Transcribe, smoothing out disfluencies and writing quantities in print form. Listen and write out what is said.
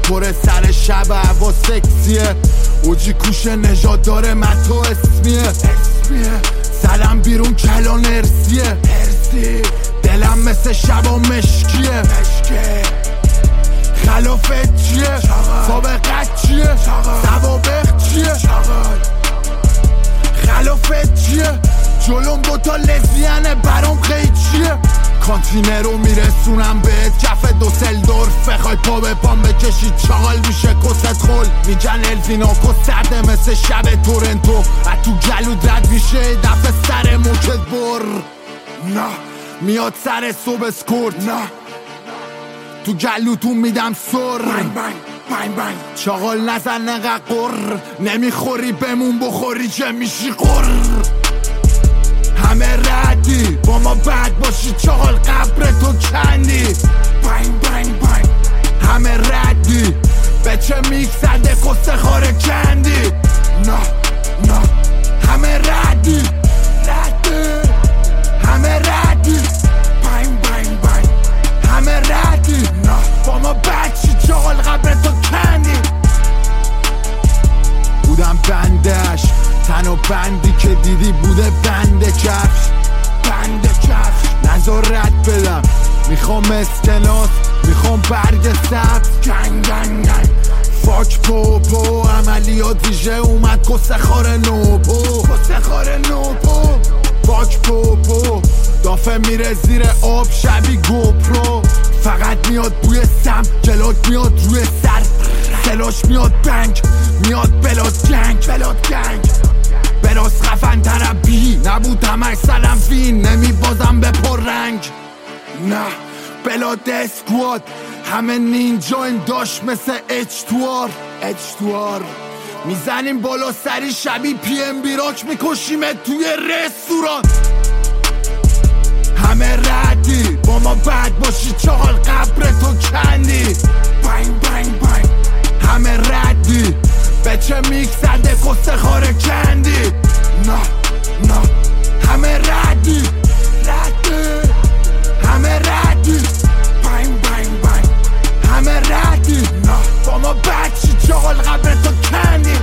پر سر شب هوا سکسیه اوجی کوشه نژاد داره من تو اسمیه زدم بیرون کلان ارسیه دلم مثل شبا مشکیه خلافت چیه سابقت چیه سوابق چیه خلافت چیه جلوم دوتا لزبیانه برام قید چیه کانتینر رو میرسونم بهت کف دوسلدورف بخوای پا به پام بکشی چاقال میشه کست خل میگن الویناکو سرده مثل شب تورنتو از تو گلود رد میشه دفع سر موکت بر نه میاد سر صبح اسکورت نه تو گلوتون میدم سر چاقال نزن نقا قر نمیخوری بمون بخوری چه میشی قر همه ردی با ما بد باشی چاقال قبر تو کندی همه ردی به چه میک زده کسته خاره کندی نه همه ردی همه ردی همه ردی با ما بد چی چاقال قبر تو کندی بودم بندش تن و بندی که دیدی بوده بنده کفش نزار رد بدم میخوام اسکناس میخوام برگ سبز گنگ فاک پوپو عملیات ویژه اومد کسه خار نوپو فاک پوپو دافه میره زیر آب شبی گوپرو فقط میاد بوی سم جلات میاد روی سر سلاش میاد بنگ میاد بلاد گنگ براس خفن تربی نبود همش سلم فین نمیبازم به پر رنگ نه بلاد اسکواد همه نینجا این داشت مثل اچتوار میزنیم بالا سری شبی پی ام بیراک میکشیمت توی رستوران همه ردی با ما بد باشی چاقال قبر تو کندی همه ردی به چه میک زده کسته خاره کندی نه همه ردی همه ردی همه ردی با ما بد چی چاقال قبر تو کندی